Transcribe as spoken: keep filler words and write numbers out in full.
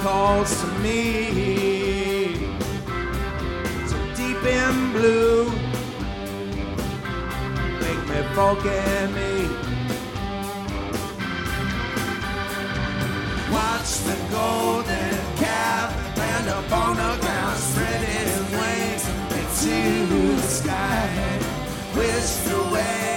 calls to me. So deep in blue, make me forget me. Watch the golden calf land up on the ground, spread his wings into the sky, whisked away.